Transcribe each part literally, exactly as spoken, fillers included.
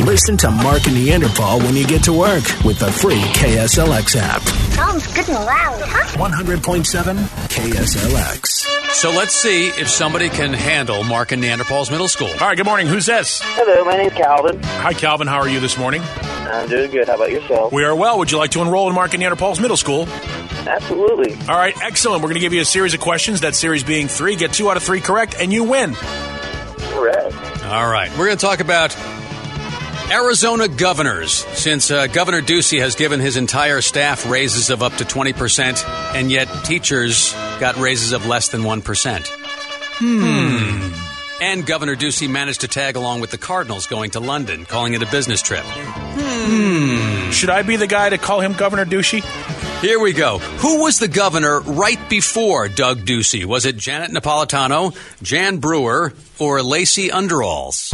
Listen to Mark and Neanderthal when you get to work with the free K S L X app. Sounds good and loud, huh? one hundred point seven K S L X. So let's see if somebody can handle Mark and Neanderthals Middle School. All right, good morning. Who's this? Hello, my name's Calvin. Hi, Calvin. How are you this morning? I'm doing good. How about yourself? We are well. Would you like to enroll in Mark and Neanderthals Middle School? Absolutely. All right, excellent. We're going to give you a series of questions, that series being three. Get two out of three correct, and you win. Correct. All right. We're going to talk about Arizona governors, since uh, Governor Ducey has given his entire staff raises of up to twenty percent, and yet teachers got raises of less than one percent. Hmm. And Governor Ducey managed to tag along with the Cardinals going to London, calling it a business trip. Hmm. Should I be the guy to call him Governor Ducey? Here we go. Who was the governor right before Doug Ducey? Was it Janet Napolitano, Jan Brewer, or Lacey Underalls?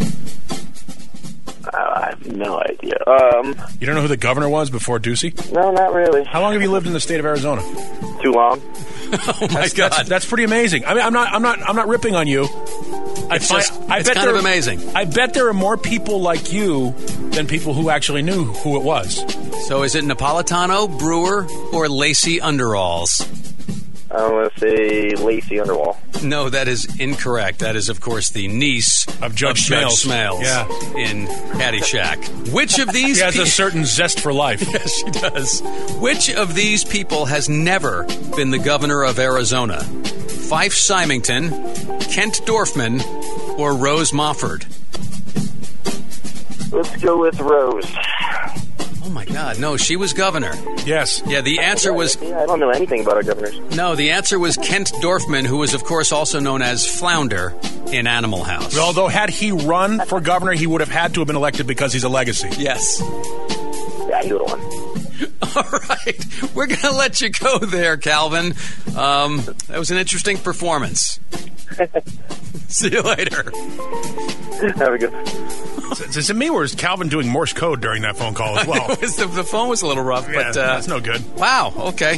I have no idea. Um, You don't know who the governor was before Ducey? no, not really. How long have you lived in the state of Arizona? Too long. Oh my That's, God. that's, that's pretty amazing. I mean, I'm not, I'm not, I'm not ripping on you. I It's fi- just- I it's bet kind there of are- amazing. I bet there are more people like you than people who actually knew who it was. So is it Napolitano, Brewer, or Lacey Underalls? I'm going to say Lacey Underwall. No, that is incorrect. That is, of course, the niece Of Judge Smales. Smales Yeah. in Caddyshack. Which of these He has a pe- certain zest for life. Yes, she does. Which of these people has never been the governor of Arizona? Fife Symington, Kent Dorfman, or Rose Mofford? Let's go with Rose. Oh, my God. No, she was governor. Yes. Yeah, the answer was... Yeah, I don't know anything about our governors. No, the answer was Kent Dorfman, who was, of course, also known as Flounder in Animal House. Although had he run for governor, he would have had to have been elected because he's a legacy. Yes. Yeah, he would have won. All right. We're going to let you go there, Calvin. Um, that was an interesting performance. See you later. Have a good Is, is it me or is Calvin doing Morse code during that phone call as well? It was the, the phone was a little rough, Yeah, but... Uh, that's no good. Wow, okay.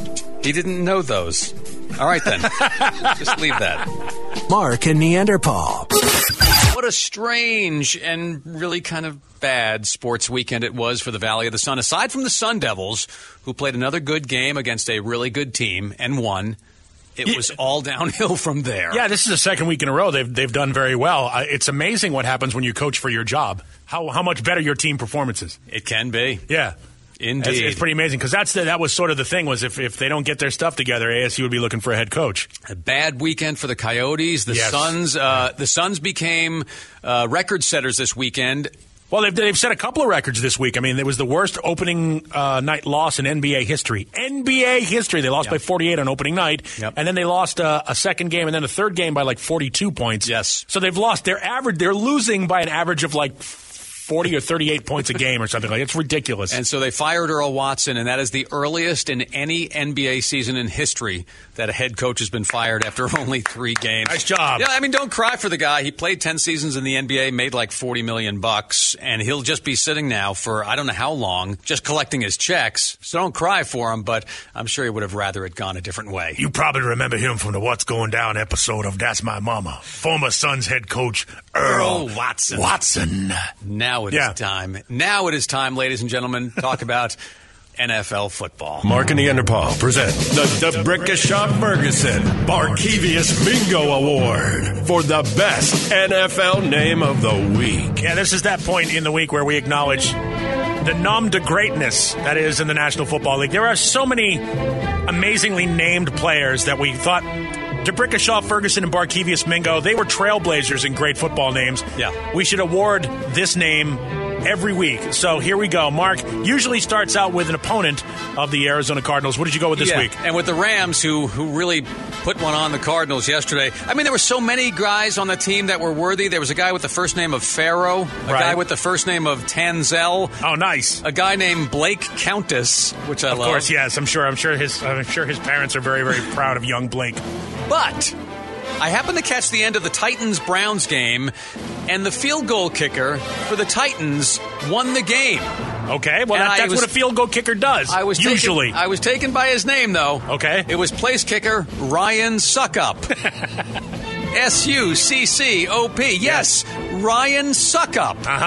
He didn't know those. All right, then. Just leave that. Mark and Neanderthal. What a strange and really kind of bad sports weekend it was for the Valley of the Sun. Aside from the Sun Devils, who played another good game against a really good team and won, it was all downhill from there. Yeah, this is the second week in a row they've they've done very well. Uh, it's amazing what happens when you coach for your job. How how much better your team performance is. It can be. Yeah. Indeed. It's, it's pretty amazing because that's the, that was sort of the thing was if, if they don't get their stuff together, A S U would be looking for a head coach. A bad weekend for the Coyotes. The Yes. Suns. Uh, the Suns became uh, record setters this weekend. Well, they've, they've set a couple of records this week. I mean, it was the worst opening uh, night loss in N B A history. N B A history. They lost Yep. by forty-eight on opening night, Yep. and then they lost uh, a second game and then a third game by like forty-two points. Yes. So they've lost their average. They're losing by an average of like forty or thirty-eight points a game or something like that. It's ridiculous. And so they fired Earl Watson, and that is the earliest in any N B A season in history that a head coach has been fired after only three games. Nice job. Yeah, I mean, don't cry for the guy. He played ten seasons in the N B A, made like forty million bucks, and he'll just be sitting now for I don't know how long, just collecting his checks. So don't cry for him, but I'm sure he would have rather it gone a different way. You probably remember him from the What's Going Down episode of That's My Mama. Former Suns head coach Earl, Earl Watson. Watson. Now it is Yeah. time. Now it is time, ladies and gentlemen, talk about N F L football. Mark and Neanderthal present the DeBrickashaw Ferguson Barkevius Bingo Award for the best N F L name of the week. Yeah, this is that point in the week where we acknowledge the nom de greatness that is in the National Football League. There are so many amazingly named players that we thought DeBrickashaw, Ferguson, and Barkevius Mingo, they were trailblazers in great football names. Yeah. We should award this name every week. So here we go. Mark usually starts out with an opponent of the Arizona Cardinals. What did you go with this yeah. week? And with the Rams, who who really put one on the Cardinals yesterday. I mean, there were so many guys on the team that were worthy. There was a guy with the first name of Pharaoh, a Right. guy with the first name of Tanzel, Oh, nice. a guy named Blake Countess, which I Of love. course, yes. I'm sure. I'm sure his. I'm sure his parents are very, very proud of young Blake. But I happened to catch the end of the Titans-Browns game, and the field goal kicker for the Titans won the game. Okay, well, And that, I that's was- what a field goal kicker does. I was usually. Taken, I was taken by his name, though. Okay. It was place kicker Ryan Suckup. S U C C O P. Yes, Ryan Suckup. Uh huh.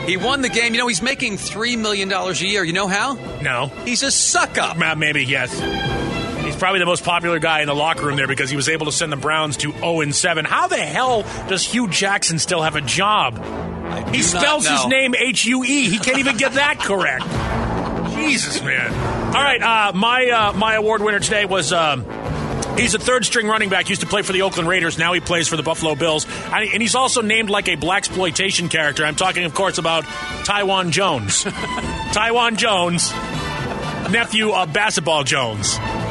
He won the game. You know, he's making three million dollars a year. You know how? No. He's a suck-up. Uh, Maybe, yes. He's probably the most popular guy in the locker room there because he was able to send the Browns to oh and seven. How the hell does Hugh Jackson still have a job? He spells his name H U E. He can't even get that correct. Jesus, man. All right, uh, my uh, my award winner today was... Um, He's a third-string running back. Used to play for the Oakland Raiders. Now he plays for the Buffalo Bills. And he's also named like a blaxploitation character. I'm talking, of course, about Taiwan Jones. Taiwan Jones, nephew of Basketball Jones.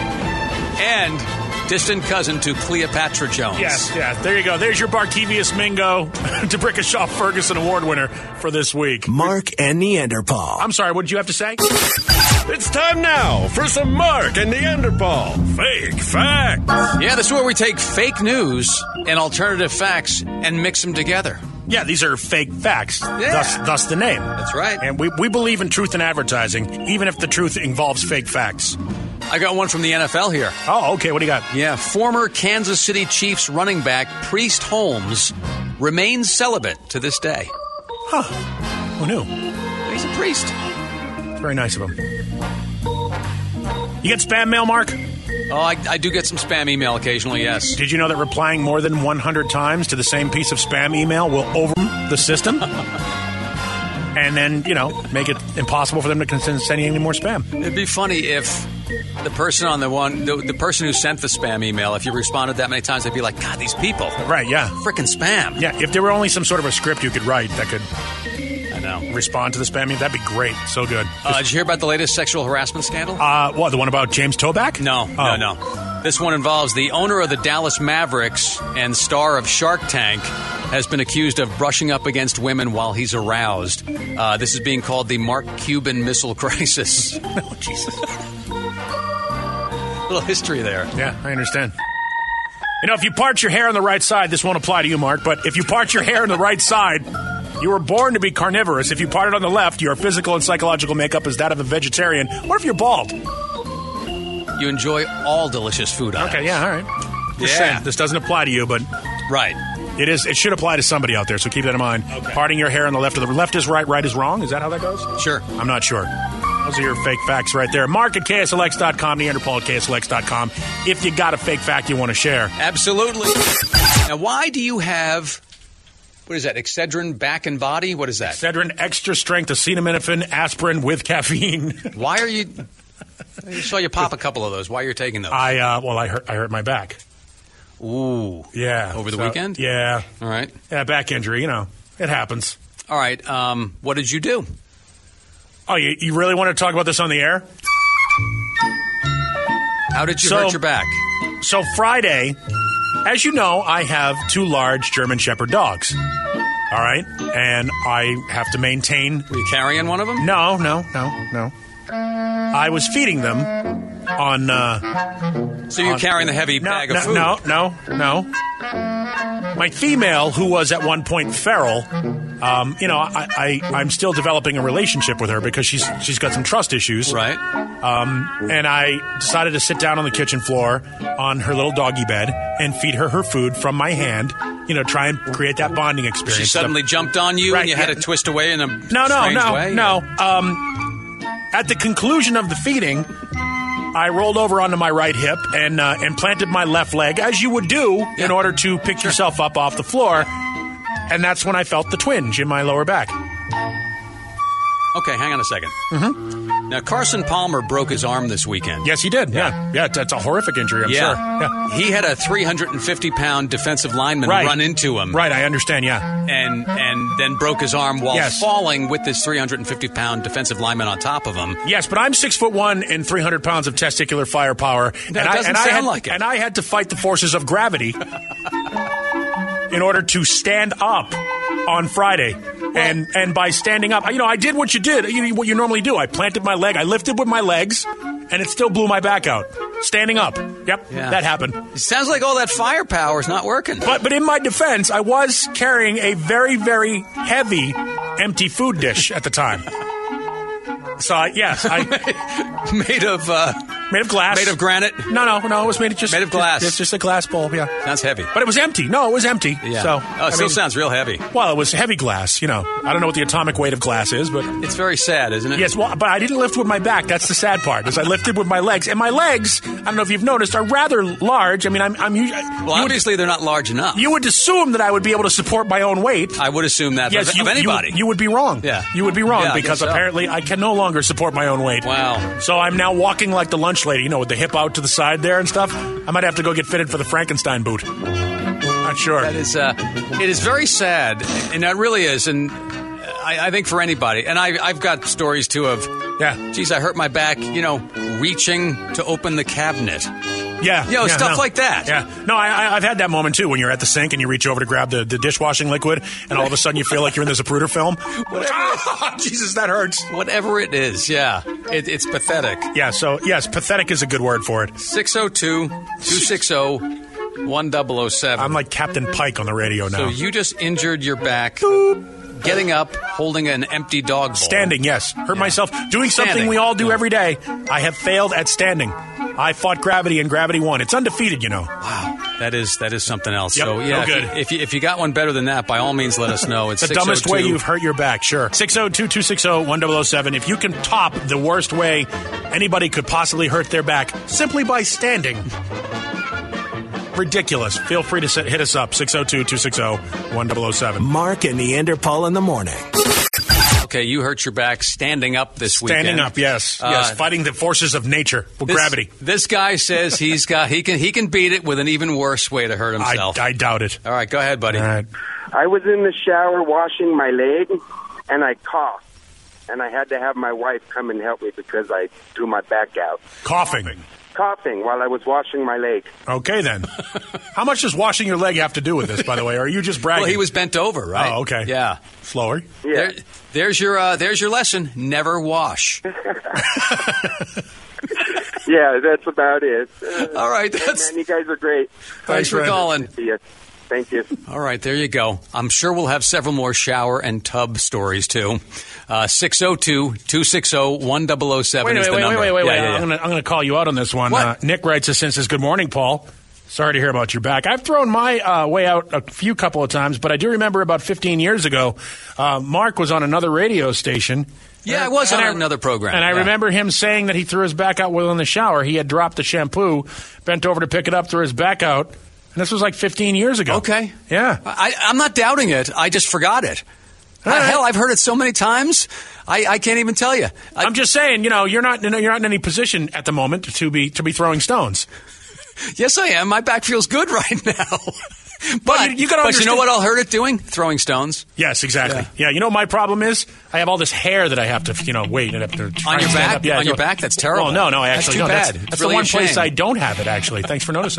And distant cousin to Cleopatra Jones. Yes, yes. There you go. There's your Barkevius Mingo, DeBrickashaw Ferguson Award winner for this week. Mark and Neanderthal. I'm sorry, what did you have to say? It's time now for some Mark and Neanderthal Fake Facts. Yeah, this is where we take fake news and alternative facts and mix them together. Yeah, these are fake facts. Yeah. Thus, thus the name. That's right. And we, we believe in truth in advertising, even if the truth involves fake facts. I got one from the N F L here. Oh, okay. What do you got? Yeah, former Kansas City Chiefs running back Priest Holmes remains celibate to this day. Huh. Who knew? He's a priest. Very nice of him. You get spam mail, Mark? Oh, I, I do get some spam email occasionally, yes. Did you know that replying more than one hundred times to the same piece of spam email will over the system? And then, you know, make it impossible for them to continue sending any more spam. It'd be funny if the person on the one, the, the person who sent the spam email, if you responded that many times, they'd be like, God, these people. Right, yeah. Frickin' spam. Yeah, if there were only some sort of a script you could write that could I know. respond to the spam email, that'd be great. So good. Uh, did you hear about the latest sexual harassment scandal? Uh, what, the one about James Toback? No, oh. no, no. This one involves the owner of the Dallas Mavericks and star of Shark Tank has been accused of brushing up against women while he's aroused. Uh, this is being called the Mark Cuban Missile Crisis. Oh, Jesus. Little history there. Yeah, I understand. You know, if you part your hair on the right side, this won't apply to you, Mark, but if you part your hair on the right side, you were born to be carnivorous. If you part it on the left, your physical and psychological makeup is that of a vegetarian. What if you're bald? You enjoy all delicious food items. Okay, yeah, all right. Just Yeah. saying, this doesn't apply to you, but Right. it is. It should apply to somebody out there, so keep that in mind. Okay. Parting your hair on the left of the left is right, right is wrong. Is that how that goes? Sure. I'm not sure. Those are your fake facts right there. Mark at K S L X dot com, Neanderthal at K S L X dot com, if you got a fake fact you want to share. Absolutely. Now, why do you have, what is that, Excedrin back and body? What is that? Excedrin, extra strength acetaminophen, aspirin with caffeine. Why are you, I saw you pop a couple of those. Why you're taking those? I, uh, well, I hurt, I hurt my back. Ooh. Yeah. Over the So, weekend? Yeah. All right. Yeah, back injury, you know. It happens. All right. Um, what did you do? Oh, you, you really want to talk about this on the air? How did you So- hurt your back? So Friday, as you know, I have two large German Shepherd dogs. All right? And I have to maintain... Were you carrying one of them? No, no, no, no. I was feeding them on... Uh, So you're on- carrying the heavy no, bag no, of food? No, no, no. My female, who was at one point feral, um, you know, I, I, I'm still developing a relationship with her because she's she's got some trust issues. Right. Um, and I decided to sit down on the kitchen floor on her little doggy bed and feed her her food from my hand, you know, try and create that bonding experience. She suddenly jumped on you Right, and you had yeah. to twist away in a No, no, strange no, way? no. Um, at the conclusion of the feeding, I rolled over onto my right hip and uh, and planted my left leg, as you would do in Yeah. order to pick yourself up off the floor. And that's when I felt the twinge in my lower back. Okay, hang on a second. Mm-hmm. Now, Carson Palmer broke his arm this weekend. Yes, he did. Yeah, yeah. It's, it's a horrific injury. I'm Yeah. sure. Yeah. He had a three hundred fifty pound defensive lineman Right. run into him. Right. I understand. Yeah. And and then broke his arm while Yes. falling with this three hundred fifty pound defensive lineman on top of him. Yes, but I'm six foot one and three hundred pounds of testicular firepower. That and I, doesn't and I sound had, like it. And I had to fight the forces of gravity in order to stand up on Friday. and and by standing up, you know, I did what you did, you, what you normally do. I planted my leg, I lifted with my legs, and it still blew my back out. Standing up. Yep, Yeah. that happened. It sounds like all that firepower is not working. But but in my defense, I was carrying a very, very heavy empty food dish at the time. So, I, yes, I... Made of uh, Made of glass. Made of granite? No, no, no. It was made of just Made of glass. It's just a glass bowl. Yeah. Sounds heavy. But it was empty. No, it was empty. Yeah. So oh, it still mean, sounds real heavy. Well, it was heavy glass. You know, I don't know what the atomic weight of glass is, but it's very sad, isn't it? Yes. Well, but I didn't lift with my back. That's the sad part. Is I lifted with my legs, and my legs, I don't know if you've noticed, are rather large. I mean, I'm. I'm usually, well, obviously would, they're not large enough. You would assume that I would be able to support my own weight. I would assume that. Yes, of, you, of anybody. You, you would be wrong. Yeah. You would be wrong yeah, because so. apparently I can no longer support my own weight. Wow. So I'm now walking like the lunch lady, you know, with the hip out to the side there and stuff. I might have to go get fitted for the Frankenstein boot. Not sure. That is, uh, it is very sad, and that really is, and I, I think for anybody, and I, I've got stories too of, yeah, geez, I hurt my back, you know, reaching to open the cabinet. Yeah. You know, yeah, stuff no. like that. Yeah. No, I, I, I've had that moment, too, when you're at the sink and you reach over to grab the, the dishwashing liquid, and all of a sudden you feel like you're in the Zapruder film. Oh, Jesus, that hurts. Whatever it is, yeah. It, it's pathetic. Yeah, so, yes, pathetic is a good word for it. six oh two, two six oh, one oh oh seven. I'm like Captain Pike on the radio now. So you just injured your back. Boop. Getting up, holding an empty dog bowl. Standing, yes. Hurt yeah. myself. Doing Standing. something we all do yeah. every day. I have failed at standing. I fought gravity and gravity won. It's undefeated, you know. Wow. That is that is something else. Yep, so, yeah, no good. If, you, if, you, if you got one better than that, by all means, let us know. It's the dumbest way you've hurt your back, sure. six oh two, two six oh, one oh oh seven. If you can top the worst way anybody could possibly hurt their back simply by standing. Ridiculous. Feel free to hit us up, six oh two, two six oh, one oh oh seven. Mark and Neanderthal in the morning. Okay, you hurt your back standing up this standing weekend. Standing up, yes. Uh, yes, fighting the forces of nature with this, gravity. This guy says he's got he can he can beat it with an even worse way to hurt himself. I, I doubt it. All right, go ahead, buddy. All right. I was in the shower washing my leg, and I coughed. And I had to have my wife come and help me because I threw my back out. Coughing. Coughing while I was washing my leg. Okay, then. How much does washing your leg have to do with this, by the way? Or are you just bragging? Well, he was bent over, right? Oh, okay. Yeah. Slower. Yeah. There, there's your uh, there's your lesson. Never wash. Yeah, that's about it. Uh, All right. That's, man, you guys are great. Thanks for Fred. calling. See you. Thank you. All right, there you go. I'm sure we'll have several more shower and tub stories, too. Uh, six oh two, two six oh, one oh oh seven Wait, is wait, the wait, number. wait, wait, wait, Yeah, wait. yeah, yeah. I'm going to I'm gonna call you out on this one. What? Uh, Nick writes us and says, good morning, Paul. Sorry to hear about your back. I've thrown my uh, way out a few couple of times, but I do remember about fifteen years ago, uh, Mark was on another radio station. Yeah, I was And on I- another program. And I yeah. remember him saying that he threw his back out while in the shower. He had dropped the shampoo, bent over to pick it up, threw his back out. And this was like fifteen years ago. Okay. Yeah. I, I'm not doubting it. I just forgot it. All right. Hell, I've heard it so many times. I, I can't even tell you. I, I'm just saying, you know, you're not you know, you're not in any position at the moment to be to be throwing stones. yes, I am. My back feels good right now. but Well, you- you gotta but you know understand- what I'll hurt it doing? Throwing stones. Yes, exactly. Yeah. you know what my problem is? I have all this hair that I have to, you know, wait and have to try On your and stand back? up. Yeah, On you your know- back? That's terrible. Well, no, no, I That's actually too no, bad. That's, It's that's really the a one place shame. I don't have it. Actually, thanks for noticing.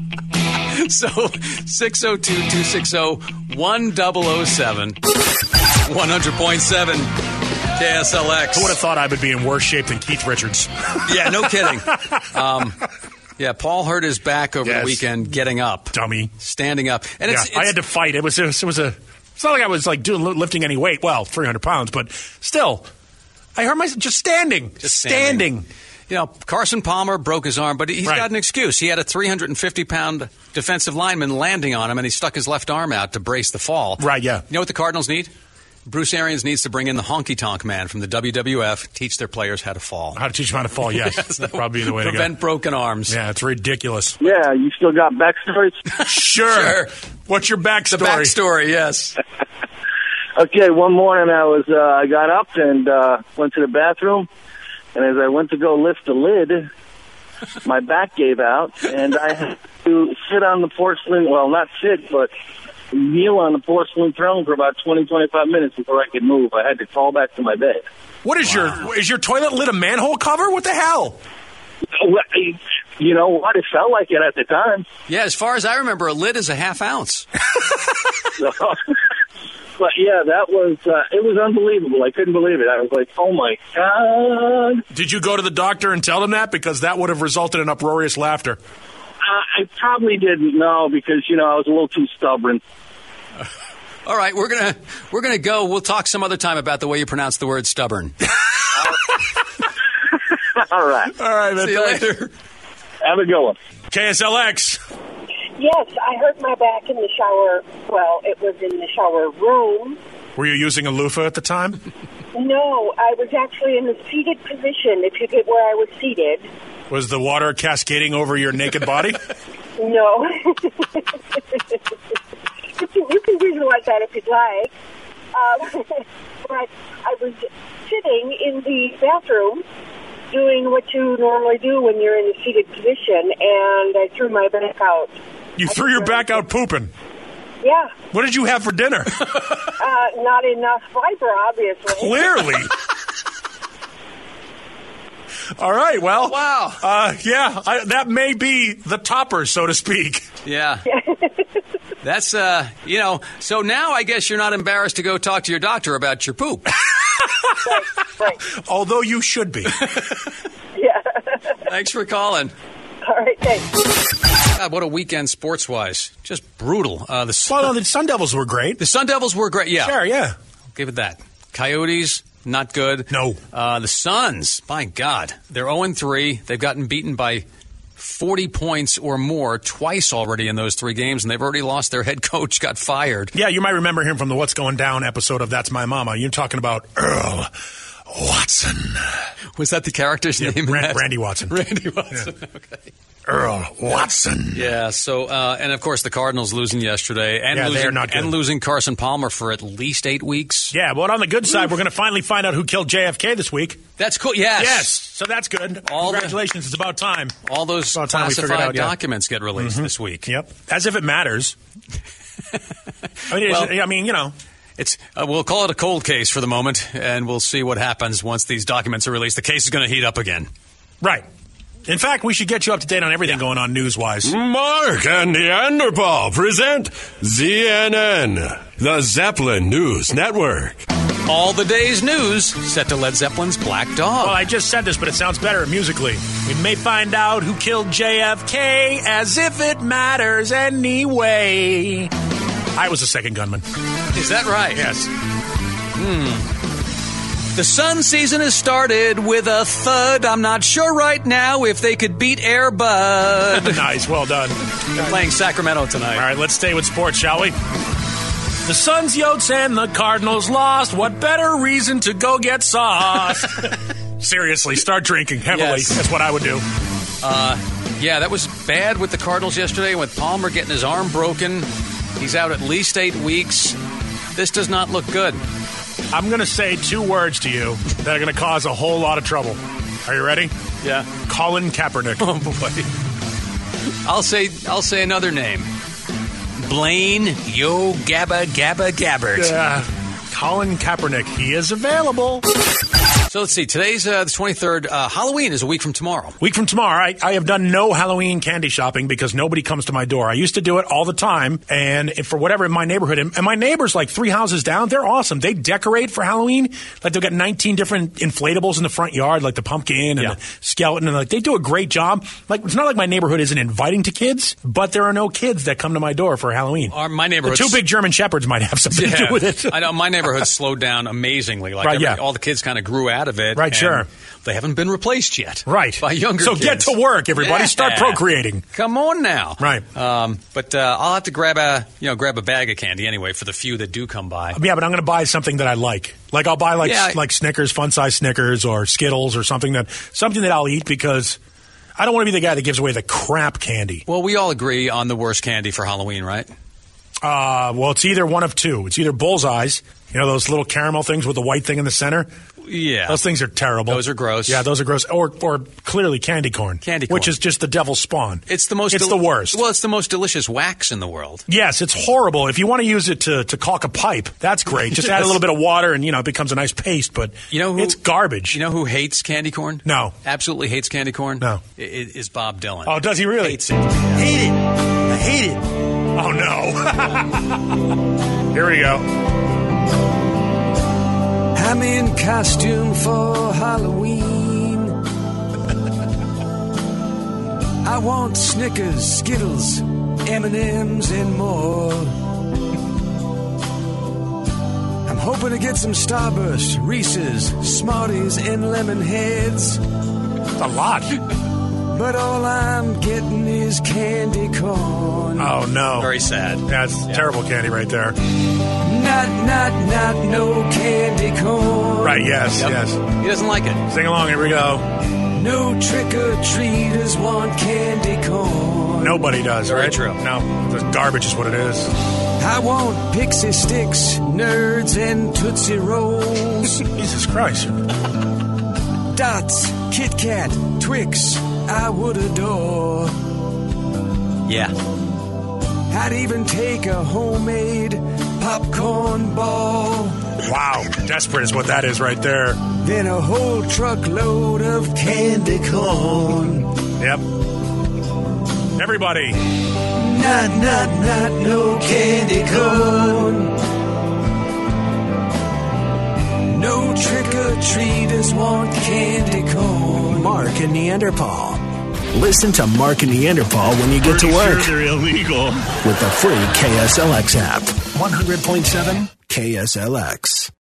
So six oh two, two six oh, one oh oh seven. one hundred point seven K S L X. Who would have thought I would be in worse shape than Keith Richards? Yeah, no kidding. Um, yeah, Paul hurt his back over Yes. the weekend getting up. Dummy. Standing up. And Yeah, it's, I it's had to fight. It was it was, it was a. It's not like I was like doing lifting any weight. Well, three hundred pounds, but still, I hurt myself just standing, Just standing. standing. You know, Carson Palmer broke his arm, but he's Right. got an excuse. He had a three hundred fifty pound defensive lineman landing on him, and he stuck his left arm out to brace the fall. Right, yeah. You know what the Cardinals need? Bruce Arians needs to bring in the honky-tonk man from the W W F, teach their players how to fall. How to teach them how to fall? Yes, that'd probably be the way to go. Prevent broken arms. Yeah, it's ridiculous. Yeah, you still got backstories? Sure. Sure. What's your backstory? The backstory, yes. Okay, one morning I was uh, I got up and uh, went to the bathroom, and as I went to go lift the lid, my back gave out, and I had to sit on the porcelain. Well, not sit, but kneel on the porcelain throne for about twenty, twenty-five minutes before I could move. I had to crawl back to my bed. What is your is your toilet lid a manhole cover? What the hell? Well, you know what? It felt like it at the time. Yeah, as far as I remember, a lid is a half ounce. So, but yeah, that was uh, it was unbelievable. I couldn't believe it. I was like, oh my God. Did you go to the doctor and tell them that? Because that would have resulted in uproarious laughter. Uh, I probably didn't know because, you know, I was a little too stubborn. All right, we're gonna we're gonna go. We'll talk some other time about the way you pronounce the word stubborn. All right. All right, man. See you later. Have a good one. K S L X. Yes, I hurt my back in the shower. Well, it was in the shower room. Were you using a loofah at the time? No, I was actually in the seated position, if you get where I was seated. Was the water cascading over your naked body? No. you, can, you can visualize that if you'd like. Um, but I was sitting in the bathroom doing what you normally do when you're in a seated position, and I threw my back out. You I threw your back out pooping? Yeah. What did you have for dinner? Uh, not enough fiber, obviously. Clearly. All right, well. Wow. Uh, yeah, I, that may be the topper, so to speak. Yeah. That's, uh, you know, so now I guess you're not embarrassed to go talk to your doctor about your poop. Right, right. Although you should be. Yeah. Thanks for calling. All right, thanks. God, what a weekend sports-wise. Just brutal. Uh, the, Well, no, the Sun Devils were great. the Sun Devils were great. Yeah. Sure, yeah. I'll give it that. Coyotes, not good. No. Uh, the Suns, my God. They're oh and three. They've gotten beaten by forty points or more twice already in those three games, and they've already lost their head coach, got fired. Yeah, you might remember him from the What's Going Down episode of That's My Mama. You're talking about Earl Watson. Was that the character's Yeah, name? in Ran- that? Randy Watson. Randy Watson, okay. Earl Watson. Yeah, so, uh, and of course the Cardinals losing yesterday and, Yeah, losing, they're not good. and losing Carson Palmer for at least eight weeks. Yeah, but on the good side, we're going to finally find out who killed J F K this week. That's cool, yes. Yes, so that's good. All the- Congratulations, it's about time. All those About time we figured classified out, yeah. documents get released this week. Yep, as if it matters. I mean, Well- it's- I mean, you know. It's uh, we'll call it a cold case for the moment, and we'll see what happens once these documents are released. The case is going to heat up again. Right. In fact, we should get you up to date on everything going on news-wise. Mark and Neanderthal present Z N N, the Zeppelin News Network. All the day's news set to Led Zeppelin's Black Dog. Well, I just said this, but it sounds better musically. We may find out who killed J F K as if it matters anyway. I was the second gunman. Is that right? Yes. The Sun season has started with a thud. I'm not sure right now if they could beat Air Bud. Nice. Well done. They're playing Sacramento tonight. All right, let's stay with sports, shall we? The Suns, Yotes, and the Cardinals lost. What better reason to go get sauce? Seriously, start drinking heavily. Yes. That's what I would do. Yeah, that was bad with the Cardinals yesterday with Palmer getting his arm broken. He's out at least eight weeks. This does not look good. I'm going to say two words to you that are going to cause a whole lot of trouble. Are you ready? Yeah. Colin Kaepernick. Oh boy. I'll say I'll say another name. Blaine Yo Gabba Gabba Gabbert. Yeah. Colin Kaepernick. He is available. So let's see. Today's uh, the twenty-third. Uh, Halloween is a week from tomorrow. Week from tomorrow, I, I have done no Halloween candy shopping because nobody comes to my door. I used to do it all the time, and if for whatever in my neighborhood, and, and my neighbors like three houses down, they're awesome. They decorate for Halloween. Like they've got nineteen different inflatables in the front yard, like the pumpkin and Yeah. the skeleton, and like they do a great job. Like it's not like my neighborhood isn't inviting to kids, but there are no kids that come to my door for Halloween. Our, my The neighborhood. two big German shepherds might have something to do with it. I know my neighborhood slowed down amazingly. Like Right, every, yeah. all the kids kind of grew out of it. Right, and sure. They haven't been replaced yet. Right. By younger So kids. get to work, everybody. Yeah. Start procreating. Come on now. Right. Um, but uh, I'll have to grab a you know grab a bag of candy anyway for the few that do come by. Yeah, but I'm going to buy something that I like. Like I'll buy like Yeah. like Snickers, fun size Snickers, or Skittles, or something that something that I'll eat because I don't want to be the guy that gives away the crap candy. Well, we all agree on the worst candy for Halloween, right? Uh, well, it's either one of two. It's either Bullseyes, you know, those little caramel things with the white thing in the center. Yeah. Those things are terrible. Those are gross. Yeah, those are gross. Or or clearly candy corn. Candy Which corn. is just the devil's spawn. It's the most. It's del- the worst. Well, it's the most delicious wax in the world. Yes, it's horrible. If you want to use it to, to caulk a pipe, that's great. Just add a Yes. little bit of water and, you know, it becomes a nice paste. But You know who, it's garbage. You know who hates candy corn? No. Absolutely hates candy corn? No. I- I- Is Bob Dylan. Oh, does he really? Hates it. Hate it. I hate it. Oh, no. Here we go. I'm in costume for Halloween. I want Snickers, Skittles, M and M's, and more. I'm hoping to get some Starburst, Reese's, Smarties, and Lemon Heads. a lot. But all I'm getting is candy corn. Oh, no. Very sad. Yeah, it's Yeah. terrible candy right there. Not, not, not no candy corn. Right, yes, Yep. yes. He doesn't like it. Sing along, here we go. No trick-or-treaters want candy corn. Nobody does, Very right? true. No, the garbage is what it is. I want pixie sticks, nerds, and Tootsie Rolls. Jesus Christ. Dots, Kit Kat, Twix, I would adore. Yeah. I'd even take a homemade popcorn ball. Wow, desperate is what that is right there. Then a whole truckload of candy corn. Yep. Everybody. Not, not, not no candy corn. No trick-or-treaters want candy corn. Mark and Neanderthal. Listen to Mark and Neanderthal when you get to work Sure they're illegal. with the free K S L X app. one hundred point seven K S L X.